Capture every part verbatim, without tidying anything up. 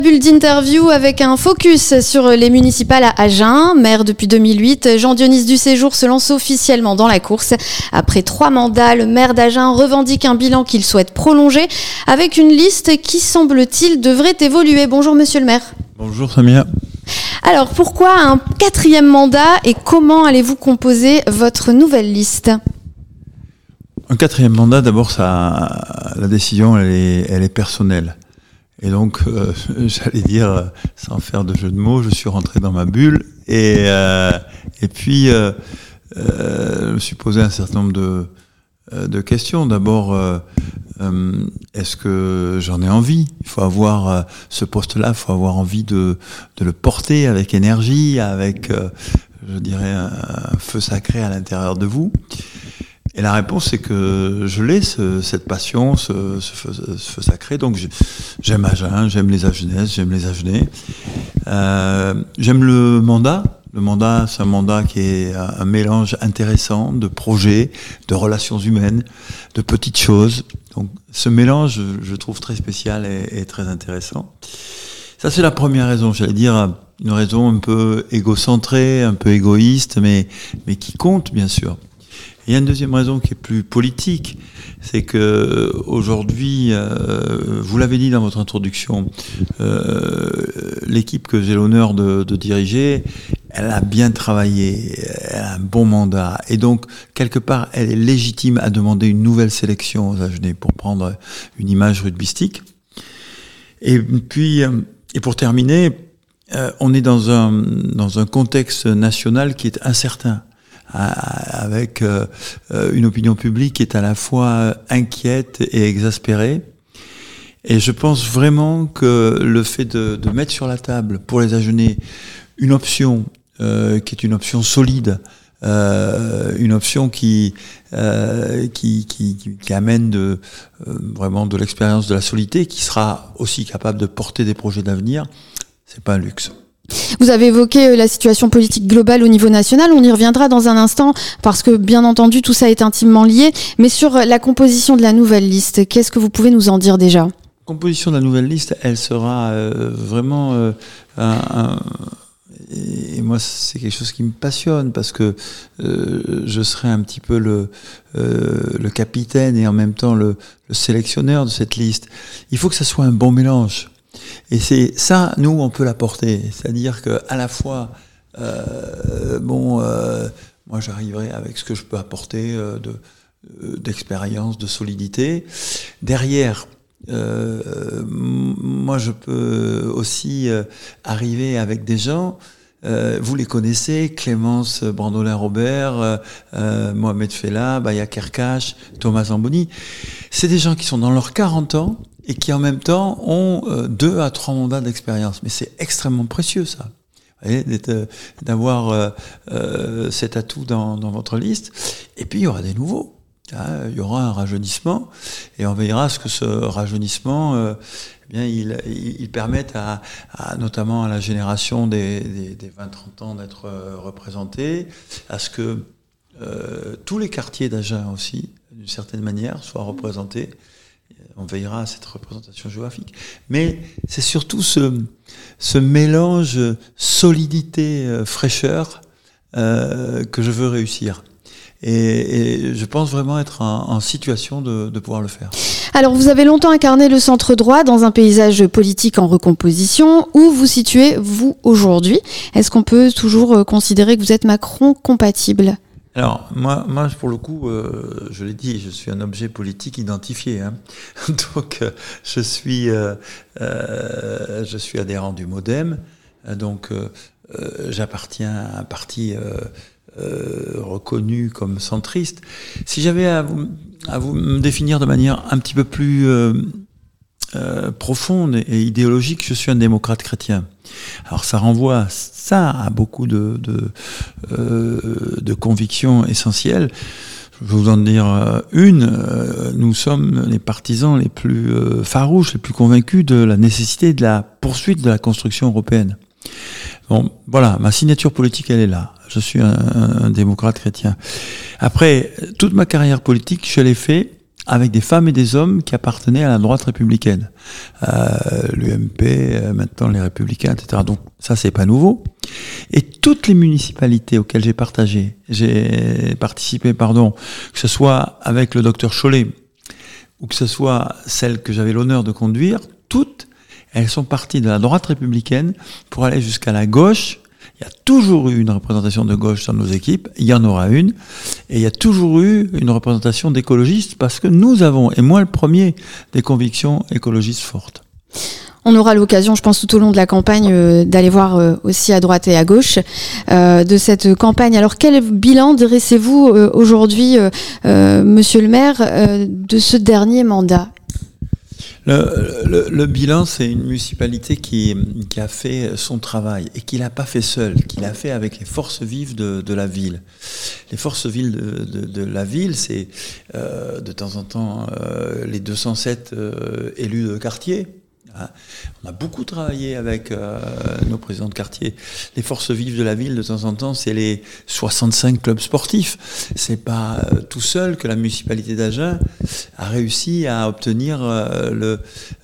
Bulle d'interview avec un focus sur les municipales à Agen. Maire depuis deux mille huit, Jean-Dionys Dusséjour se lance officiellement dans la course. Après trois mandats, le maire d'Agen revendique un bilan qu'il souhaite prolonger avec une liste qui, semble-t-il, devrait évoluer. Bonjour monsieur le maire. Bonjour Samia. Alors pourquoi un quatrième mandat et comment allez-vous composer votre nouvelle liste ? Un quatrième mandat, d'abord, ça, la décision, elle est, elle est personnelle. Et donc, euh, j'allais dire, sans faire de jeu de mots, je suis rentré dans ma bulle et euh, et puis euh, euh, je me suis posé un certain nombre de de questions. D'abord, euh, euh, est-ce que j'en ai envie ? Il faut avoir euh, ce poste-là, il faut avoir envie de de le porter avec énergie, avec, euh, je dirais, un, un feu sacré à l'intérieur de vous. Et la réponse, c'est que je l'ai, ce, cette passion, ce, ce, feu, ce feu sacré. Donc, je, j'aime Agen, j'aime les Agenaises, j'aime les Agenais. Euh, j'aime le mandat. Le mandat, c'est un mandat qui est un, un mélange intéressant de projets, de relations humaines, de petites choses. Donc, ce mélange, je, je trouve très spécial et, et très intéressant. Ça, c'est la première raison. J'allais dire une raison un peu égocentrée, un peu égoïste, mais, mais qui compte, bien sûr. Il y a une deuxième raison qui est plus politique, c'est que aujourd'hui, euh, vous l'avez dit dans votre introduction, euh, l'équipe que j'ai l'honneur de, de diriger, elle a bien travaillé, elle a un bon mandat, et donc quelque part, elle est légitime à demander une nouvelle sélection aux Agenais pour prendre une image rugbystique. Et puis, et pour terminer, euh, on est dans un dans un contexte national qui est incertain, avec euh, une opinion publique qui est à la fois inquiète et exaspérée. Et je pense vraiment que le fait de, de mettre sur la table pour les Agenais une option euh, qui est une option solide, euh, une option qui, euh, qui, qui, qui amène de, euh, vraiment de l'expérience de la solidité, qui sera aussi capable de porter des projets d'avenir, c'est pas un luxe. Vous avez évoqué la situation politique globale au niveau national, on y reviendra dans un instant parce que bien entendu tout ça est intimement lié, mais sur la composition de la nouvelle liste, qu'est-ce que vous pouvez nous en dire déjà ? La composition de la nouvelle liste, elle sera euh, vraiment euh, un, un, et moi c'est quelque chose qui me passionne parce que euh, je serai un petit peu le, euh, le capitaine et en même temps le, le sélectionneur de cette liste. Il faut que ça soit un bon mélange. Et c'est ça, nous, on peut l'apporter. C'est-à-dire que à la fois, euh, bon, euh, moi, j'arriverai avec ce que je peux apporter euh, de, euh, d'expérience, de solidité. Derrière, euh, moi, je peux aussi euh, arriver avec des gens. Euh, vous les connaissez, Clémence Brandolin-Robert, euh, Mohamed Fella, Baya Kerkash, Thomas Zamboni. C'est des gens qui sont dans leurs quarante ans et qui en même temps ont euh, deux à trois mandats d'expérience. Mais c'est extrêmement précieux, ça. Vous voyez, d'être, d'avoir euh, euh, cet atout dans, dans votre liste. Et puis, il y aura des nouveaux. Hein, il y aura un rajeunissement et on veillera à ce que ce rajeunissement, euh, eh bien, il, il, il permette à, à, notamment à la génération des, des, des vingt trente ans d'être euh, représentés, à ce que euh, tous les quartiers d'Agen aussi, d'une certaine manière, soient représentés. On veillera à cette représentation géographique. Mais c'est surtout ce, ce mélange solidité-fraîcheur euh, que je veux réussir. Et, et je pense vraiment être en, en situation de, de pouvoir le faire. Alors, vous avez longtemps incarné le centre droit dans un paysage politique en recomposition. Où vous situez, vous, aujourd'hui ? Est-ce qu'on peut toujours considérer que vous êtes Macron compatible ? Alors, moi, moi, pour le coup, euh, je l'ai dit, je suis un objet politique identifié. Hein. Donc, euh, je suis, euh, euh, je suis adhérent du MoDem. Donc, euh, euh, j'appartiens à un parti euh, euh, reconnu comme centriste. Si j'avais à vous, à vous me définir de manière un petit peu plus euh, euh, profonde et idéologique, je suis un démocrate chrétien. Alors ça renvoie ça à beaucoup de de, euh, de convictions essentielles. Je vais vous en dire une. Nous sommes les partisans les plus euh, farouches, les plus convaincus de la nécessité de la poursuite de la construction européenne. Bon, voilà, ma signature politique, elle est là. Je suis un, un, un démocrate chrétien. Après, toute ma carrière politique, je l'ai fait avec des femmes et des hommes qui appartenaient à la droite républicaine. Euh, L'U M P, euh, maintenant les Républicains, et cetera. Donc ça, c'est pas nouveau. Et toutes les municipalités auxquelles j'ai partagé, j'ai participé, pardon, que ce soit avec le docteur Chollet, ou que ce soit celles que j'avais l'honneur de conduire, toutes, elles sont parties de la droite républicaine pour aller jusqu'à la gauche. Il y a toujours eu une représentation de gauche dans nos équipes, il y en aura une, et il y a toujours eu une représentation d'écologistes, parce que nous avons, et moi le premier, des convictions écologistes fortes. On aura l'occasion, je pense, tout au long de la campagne, euh, d'aller voir euh, aussi à droite et à gauche euh, de cette campagne. Alors, quel bilan dressez-vous euh, aujourd'hui, euh, euh, monsieur le maire, euh, de ce dernier mandat ? Le, le, le bilan, c'est une municipalité qui, qui a fait son travail et qui l'a pas fait seule, qui l'a fait avec les forces vives de, de la ville. Les forces vives de, de, de la ville, c'est euh, de temps en temps euh, les deux cent sept euh, élus de quartier. On a beaucoup travaillé avec euh, nos présidents de quartier. Les forces vives de la ville, de temps en temps, c'est les soixante-cinq clubs sportifs. C'est pas euh, tout seul que la municipalité d'Agen a réussi à obtenir euh, le,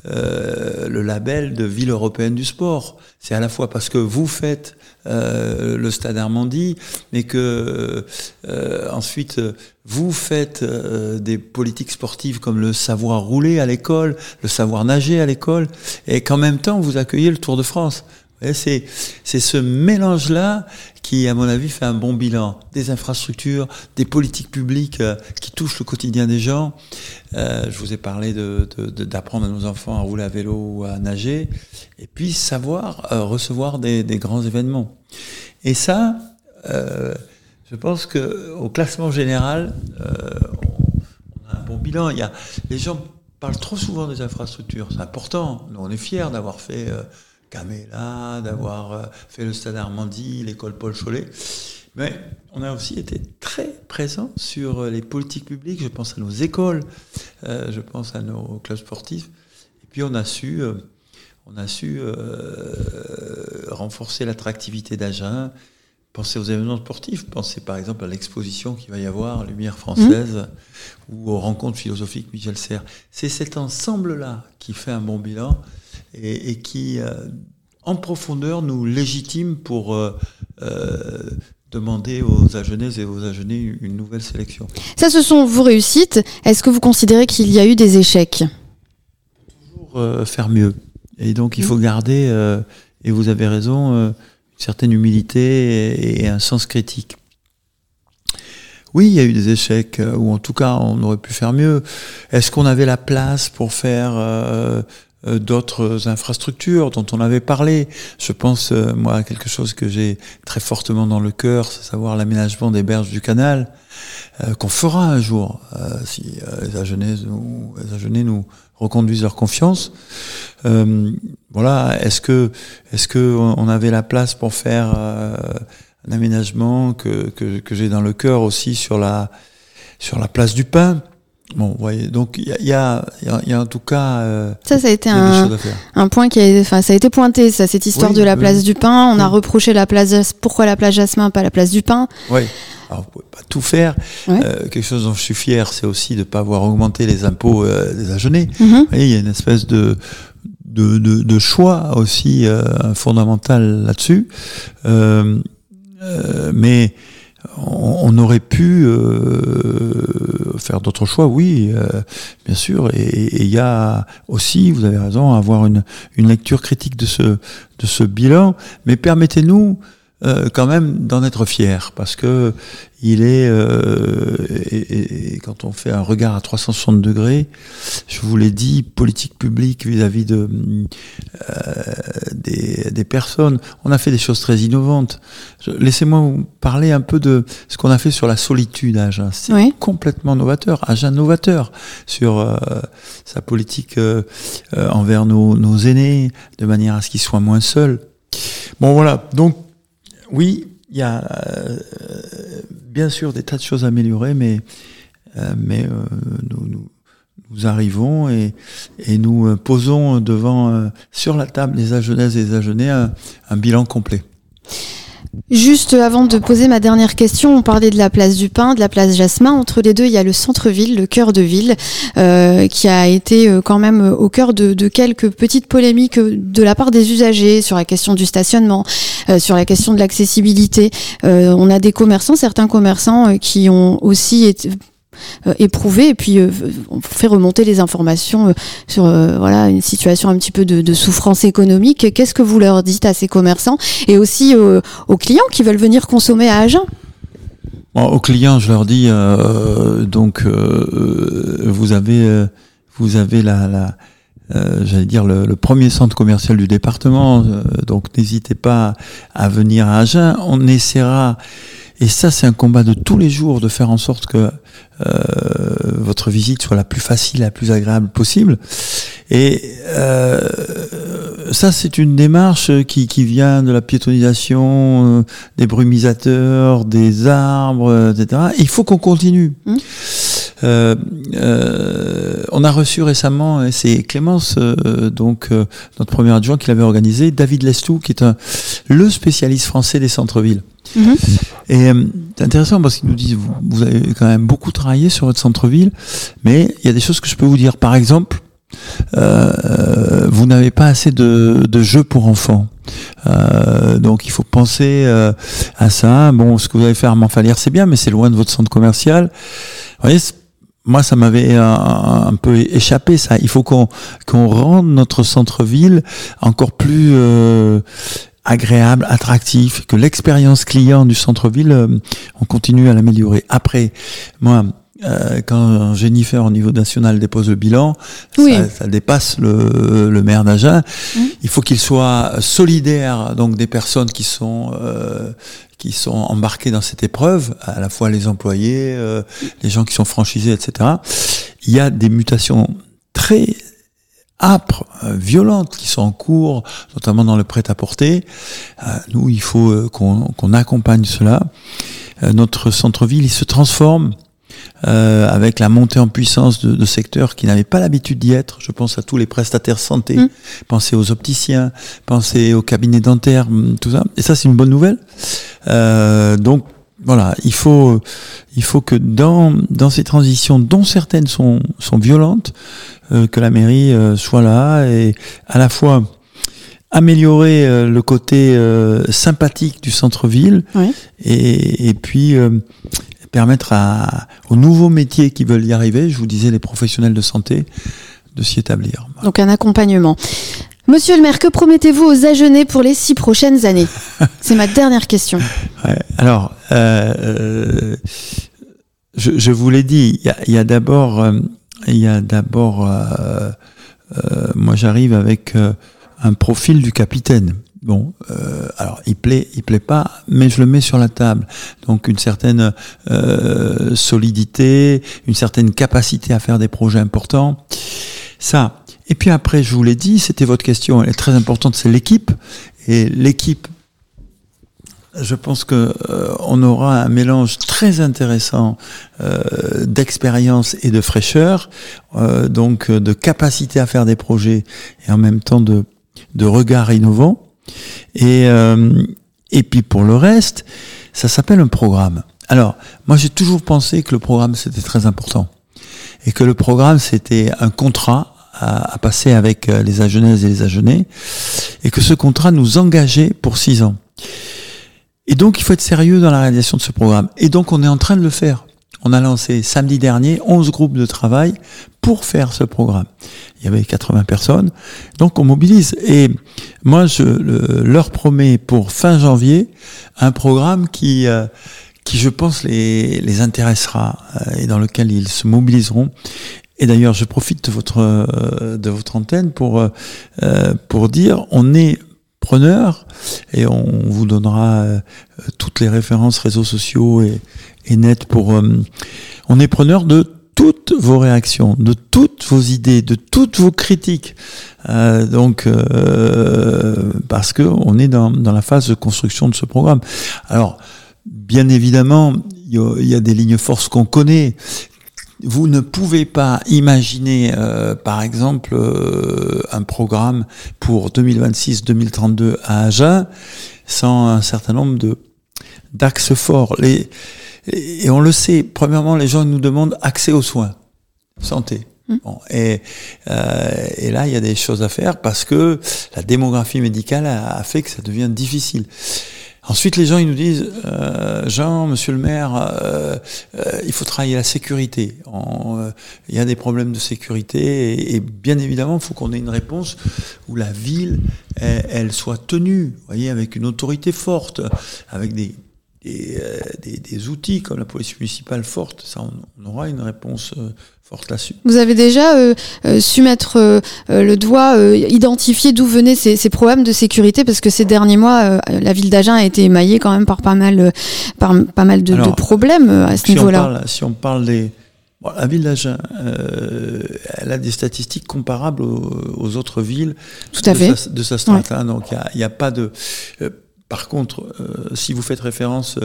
euh, le label de ville européenne du sport. C'est à la fois parce que vous faites euh, le Stade Armandie, mais que euh, ensuite vous faites euh, des politiques sportives comme le savoir rouler à l'école, le savoir nager à l'école, et qu'en même temps vous accueillez le Tour de France. Vous voyez, c'est, c'est ce mélange-là qui, à mon avis, fait un bon bilan. Des infrastructures, des politiques publiques euh, qui touchent le quotidien des gens. Euh, je vous ai parlé de, de, de, d'apprendre à nos enfants à rouler à vélo ou à nager, et puis savoir euh, recevoir des, des grands événements. Et ça, euh, je pense que au classement général, euh, on, on a un bon bilan. Il y a, les gens parlent trop souvent des infrastructures. C'est important. Nous, on est fiers d'avoir fait euh, Caméla, d'avoir euh, fait le Stade Armandie, l'école Paul Chollet. Mais on a aussi été très présents sur les politiques publiques. Je pense à nos écoles, euh, je pense à nos clubs sportifs. Et puis on a su, euh, on a su euh, renforcer l'attractivité d'Agen. Pensez aux événements sportifs, pensez par exemple à l'exposition qu'il va y avoir, Lumière française, mmh. ou aux rencontres philosophiques Michel Serres. C'est cet ensemble-là qui fait un bon bilan et, et qui, euh, en profondeur, nous légitime pour euh, euh, demander aux Agenaises et aux Agenais une nouvelle sélection. Ça, ce sont vos réussites. Est-ce que vous considérez qu'il y a eu des échecs ? Toujours euh, faire mieux. Et donc, il faut garder, euh, et vous avez raison, euh, une certaine humilité et un sens critique. Oui, il y a eu des échecs, ou en tout cas, on aurait pu faire mieux. Est-ce qu'on avait la place pour faire euh, euh, d'autres infrastructures dont on avait parlé ? Je pense, euh, moi, à quelque chose que j'ai très fortement dans le cœur, c'est savoir l'aménagement des berges du canal, euh, qu'on fera un jour, euh, si euh, les Agenais nous, les Agenais nous reconduisent leur confiance. Euh, voilà, est-ce que est-ce que on avait la place pour faire euh, un aménagement que, que que j'ai dans le cœur aussi sur la sur la place du Pin. Bon, vous voyez, donc il y a il y a il y a en tout cas euh, ça ça a été un un point qui a enfin ça a été pointé, ça, cette histoire oui, de la oui. place du Pin. On oui. a reproché la place, pourquoi la place Jasmin, pas la place du Pin. Oui. Alors, vous pouvez pas tout faire. Ouais. Euh, quelque chose dont je suis fier, c'est aussi de ne pas avoir augmenté les impôts euh, des Agenais. Mm-hmm. Vous voyez, il y a une espèce de de, de, de choix aussi euh, fondamental là-dessus. Euh, euh, mais on, on aurait pu euh, faire d'autres choix, oui, euh, bien sûr. Et il y a aussi, vous avez raison, avoir une, une lecture critique de ce de ce bilan. Mais permettez-nous Euh, quand même d'en être fier, parce que il est euh, et, et quand on fait un regard à trois cent soixante degrés, je vous l'ai dit, politique publique vis-à-vis de euh, des, des personnes, on a fait des choses très innovantes. Je, laissez-moi vous parler un peu de ce qu'on a fait sur la solitude à Agen. C'est oui. complètement novateur, Agen novateur sur euh, sa politique euh, euh, envers nos, nos aînés, de manière à ce qu'ils soient moins seuls. Bon voilà, donc oui, il y a euh, bien sûr des tas de choses à améliorer, mais euh, mais euh, nous, nous nous arrivons et et nous posons devant euh, sur la table des Agenaises et des Agenais un, un bilan complet. Juste avant de poser ma dernière question, on parlait de la place du Pin, de la place Jasmin. Entre les deux, il y a le centre-ville, le cœur de ville, euh, qui a été euh, quand même au cœur de, de quelques petites polémiques de la part des usagers sur la question du stationnement, euh, sur la question de l'accessibilité. Euh, on a des commerçants, certains commerçants euh, qui ont aussi été Euh, éprouvé et puis euh, on fait remonter les informations euh, sur euh, voilà une situation un petit peu de, de souffrance économique. Qu'est-ce que vous leur dites à ces commerçants et aussi euh, aux clients qui veulent venir consommer à Agen? Bon, aux clients, je leur dis euh, donc euh, vous avez euh, vous avez la, la euh, j'allais dire le, le premier centre commercial du département, euh, donc n'hésitez pas à venir à Agen. On essaiera. Et ça, c'est un combat de tous les jours, de faire en sorte que euh, votre visite soit la plus facile, la plus agréable possible. Et euh, ça, c'est une démarche qui, qui vient de la piétonisation, euh, des brumisateurs, des arbres, et cetera. Et il faut qu'on continue. Mmh. Euh, euh, on a reçu récemment, et c'est Clémence, euh, donc euh, notre premier adjoint qui l'avait organisé, David Lestou, qui est un, le spécialiste français des centres-villes. Mmh. Et euh, c'est intéressant parce qu'ils nous disent vous, vous avez quand même beaucoup travaillé sur votre centre-ville, mais il y a des choses que je peux vous dire. Par exemple, euh, vous n'avez pas assez de, de jeux pour enfants. Euh, donc il faut penser euh, à ça. Bon, ce que vous avez fait à Armand-Falière, c'est bien, mais c'est loin de votre centre commercial. Vous voyez, moi, ça m'avait un, un peu échappé, ça. Il faut qu'on, qu'on rende notre centre-ville encore plus euh, agréable, attractif, que l'expérience client du centre-ville, euh, on continue à l'améliorer. Après, moi, euh, quand Jennifer au niveau national dépose le bilan, oui. ça, ça dépasse le, le maire d'Agen. Mmh. Il faut qu'il soit solidaire, donc des personnes qui sont euh, qui sont embarqués dans cette épreuve, à la fois les employés, euh, les gens qui sont franchisés, et cetera. Il y a des mutations très âpres, euh, violentes, qui sont en cours, notamment dans le prêt-à-porter. Euh, nous, il faut euh, qu'on, qu'on accompagne cela. Euh, notre centre-ville, il se transforme Euh, avec la montée en puissance de, de secteurs qui n'avaient pas l'habitude d'y être. Je pense à tous les prestataires santé, mmh. pensez aux opticiens, pensez aux cabinets dentaires, tout ça. Et ça, c'est une bonne nouvelle. Euh, donc, voilà, il faut, il faut que dans, dans ces transitions, dont certaines sont, sont violentes, euh, que la mairie euh, soit là et à la fois améliorer euh, le côté euh, sympathique du centre-ville oui. et, et puis euh, permettre à, aux nouveaux métiers qui veulent y arriver, je vous disais les professionnels de santé, de s'y établir. Donc un accompagnement. Monsieur le maire, que promettez-vous aux Agenais pour les six prochaines années? C'est ma dernière question. Ouais, alors, euh, je, je vous l'ai dit, il y a, il y a d'abord, euh, il y a d'abord, euh, euh, moi j'arrive avec euh, un profil du capitaine. Bon, euh, alors il plaît, il plaît pas, mais je le mets sur la table. Donc une certaine euh, solidité, une certaine capacité à faire des projets importants. Ça. Et puis après, je vous l'ai dit, c'était votre question, elle est très importante, c'est l'équipe. Et l'équipe, je pense que euh, on aura un mélange très intéressant euh, d'expérience et de fraîcheur, euh, donc de capacité à faire des projets et en même temps de de regard innovant. Et, euh, et puis pour le reste, ça s'appelle un programme. Alors, moi j'ai toujours pensé que le programme c'était très important. Et que le programme c'était un contrat à, à passer avec les Agenaises et les Agenais. Et que ce contrat nous engageait pour six ans. Et donc il faut être sérieux dans la réalisation de ce programme. Et donc on est en train de le faire. On a lancé samedi dernier onze groupes de travail pour faire ce programme. Il y avait quatre-vingts personnes, donc on mobilise. Et moi, je le, leur promets pour fin janvier un programme qui, euh, qui je pense, les, les intéressera euh, et dans lequel ils se mobiliseront. Et d'ailleurs, je profite de votre, euh, de votre antenne pour, euh, pour dire, on est preneur et on vous donnera euh, toutes les références réseaux sociaux et, et net pour... Euh, on est preneur de toutes vos réactions, de toutes vos idées, de toutes vos critiques. Euh, donc, euh, parce que on est dans, dans la phase de construction de ce programme. Alors, bien évidemment, il y, y a des lignes forces qu'on connaît. Vous ne pouvez pas imaginer, euh, par exemple, euh, un programme pour deux mille vingt-six deux mille trente-deux à Agen sans un certain nombre de d'axes forts. Les, et on le sait, premièrement, les gens nous demandent accès aux soins, santé. Mmh. Bon, et, euh, et là, il y a des choses à faire parce que la démographie médicale a, a fait que ça devient difficile. Ensuite, les gens, ils nous disent, euh, Jean, monsieur le maire, euh, euh, il faut travailler la sécurité. On, euh, il y a des problèmes de sécurité et, et bien évidemment, il faut qu'on ait une réponse où la ville, elle, elle soit tenue, vous voyez, avec une autorité forte, avec des, des, euh, des, des outils comme la police municipale forte. Ça, on, on aura une réponse euh, forte là-dessus. Vous avez déjà euh, euh, su mettre euh, le doigt, euh, identifier d'où venaient ces, ces problèmes de sécurité, parce que ces derniers mois, euh, la ville d'Agen a été émaillée quand même par pas mal, euh, par pas mal de, Alors, de problèmes à ce si niveau-là. On parle, si on parle des... Bon, la ville d'Agen, euh, elle a des statistiques comparables aux, aux autres villes Tout à de, fait. Sa, de sa strate. Ouais. Hein, donc il n'y a, a pas de... Euh, Par contre, euh, si vous faites référence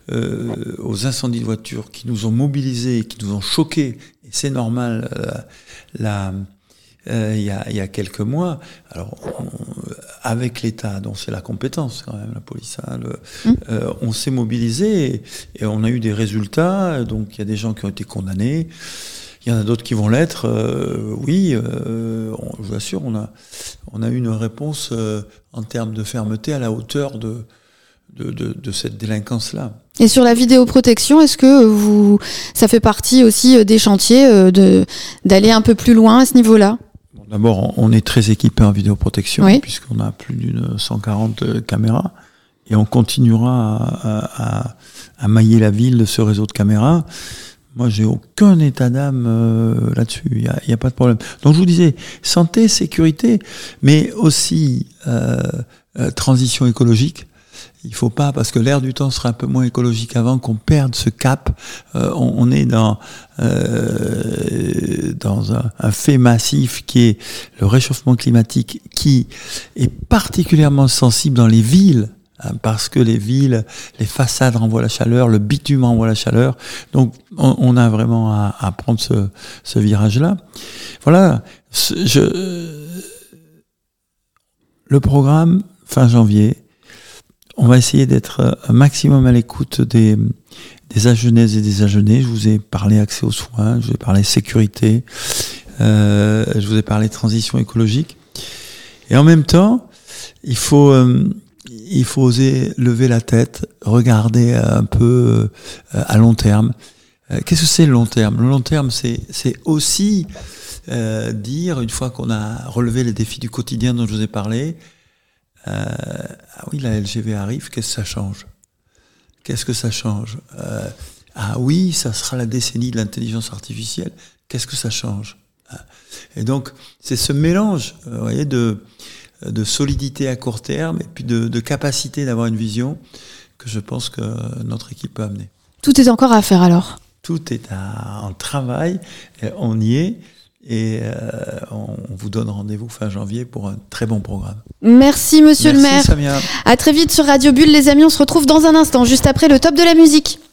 euh, aux incendies de voitures qui nous ont mobilisés, qui nous ont choqués, et c'est normal, euh, là, euh, il y a, il y a quelques mois, alors on, avec l'État, dont c'est la compétence quand même, la police, hein, le, mmh. euh, on s'est mobilisé et, et on a eu des résultats. Donc il y a des gens qui ont été condamnés. Il y en a d'autres qui vont l'être. Euh, oui, euh, on, je vous assure, on a, on a eu une réponse euh, en termes de fermeté à la hauteur de, de, de, de cette délinquance-là. Et sur la vidéoprotection, est-ce que vous, ça fait partie aussi des chantiers de, d'aller un peu plus loin à ce niveau-là ? Bon, d'abord, on est très équipé en vidéoprotection, oui. puisqu'on a plus d'une cent quarante caméras. Et on continuera à, à, à mailler la ville de ce réseau de caméras. Moi, j'ai aucun état d'âme euh, là-dessus. Il y a, y a pas de problème. Donc, je vous disais, santé, sécurité, mais aussi euh, euh, transition écologique. Il faut pas, parce que l'air du temps sera un peu moins écologique avant qu'on perde ce cap. Euh, on, on est dans euh, dans un, un fait massif qui est le réchauffement climatique, qui est particulièrement sensible dans les villes. Parce que les villes, les façades renvoient la chaleur, le bitume renvoie la chaleur. Donc, on, on a vraiment à, à prendre ce, ce virage-là. Voilà. Je, le programme, fin janvier, on va essayer d'être un maximum à l'écoute des, des Agenaises et des Agenais. Je vous ai parlé accès aux soins, je vous ai parlé sécurité, euh, je vous ai parlé transition écologique. Et en même temps, il faut... Euh, Il faut oser lever la tête, regarder un peu euh, à long terme. Euh, qu'est-ce que c'est le long terme ? Le long terme, c'est, c'est aussi euh, dire, une fois qu'on a relevé les défis du quotidien dont je vous ai parlé, euh, ah oui, la L G V arrive, qu'est-ce que ça change ? Qu'est-ce que ça change ? euh, Ah oui, ça sera la décennie de l'intelligence artificielle, qu'est-ce que ça change ? Et donc, c'est ce mélange, vous voyez, de... de solidité à court terme et puis de, de capacité d'avoir une vision que je pense que notre équipe peut amener. Tout est encore à faire alors ? Tout est à, en travail, on y est et euh, on, on vous donne rendez-vous fin janvier pour un très bon programme. Merci monsieur Merci, le maire. Samia. À très vite sur Radio Bulle les amis, on se retrouve dans un instant juste après le top de la musique.